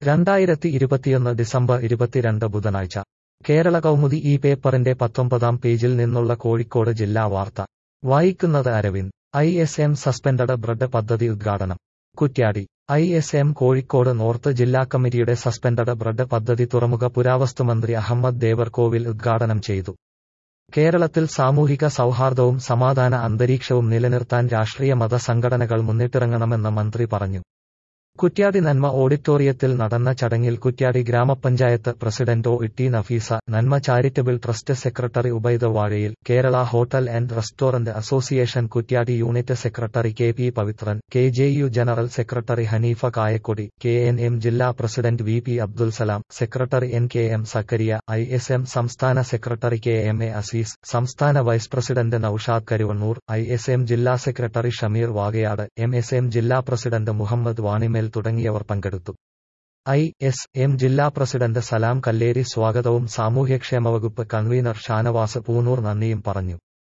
2021 December 22 ബുധനാഴ്ച കേരള കൗമുദി ഈ പേപ്പറിന്റെ 19-ാം പേജിൽ നിന്നുള്ള കോഴിക്കോട് ജില്ലാ വാർത്ത വായിക്കുന്നത് അരവിന്ദ്. ISM സസ്പെൻഡഡ് ബ്രെഡ് പദ്ധതി ഉദ്ഘാടനം. കുറ്റ്യാടി. ISM കോഴിക്കോട് നോർത്ത് ജില്ലാ കമ്മിറ്റിയുടെ സസ്പെൻഡഡ് ബ്രെഡ് പദ്ധതി തുറമുഖ പുരാവസ്തുമന്ത്രി അഹമ്മദ് ദേവർകോവിൽ ഉദ്ഘാടനം ചെയ്തു. കേരളത്തിൽ സാമൂഹിക സൗഹാർദ്ദവും സമാധാന അന്തരീക്ഷവും നിലനിർത്താൻ രാഷ്ട്രീയ മത സംഘടനകൾ മുന്നിട്ടിറങ്ങണമെന്ന് മന്ത്രി പറഞ്ഞു. കുറ്റ്യാടി നന്മ ഓഡിറ്റോറിയത്തിൽ നടന്ന ചടങ്ങിൽ കുറ്റ്യാടി ഗ്രാമപഞ്ചായത്ത് പ്രസിഡന്റ് OT നഫീസ, നന്മ charitable trust secretary Ubaid Vazhayil, Kerala hotel and restaurant association Kuttiady unit secretary KP Pavithran, KJU general secretary Haneefa Kayakkodi, KNM ജില്ലാ president VP Abdulsalam, secretary NKM Zakariya, ISM സംസ്ഥാന സെക്രട്ടറി KMA അസീസ്, സംസ്ഥാന vice president Noushad Karuvannur, ISM ജില്ലാ സെക്രട്ടറി ഷമീർ വാകയാട്, MSM ജില്ലാ പ്രസിഡന്റ് മുഹമ്മദ് വാണിമേൽ തുടങ്ങിയവർ പങ്കെടുത്തു. ISM ജില്ലാ പ്രസിഡന്റ് സലാം കല്ലേരി സ്വാഗതവും സാമൂഹ്യക്ഷേമ വകുപ്പ് കൺവീനർ ഷാനവാസ് പൂനൂർ നന്ദിയും പറഞ്ഞു.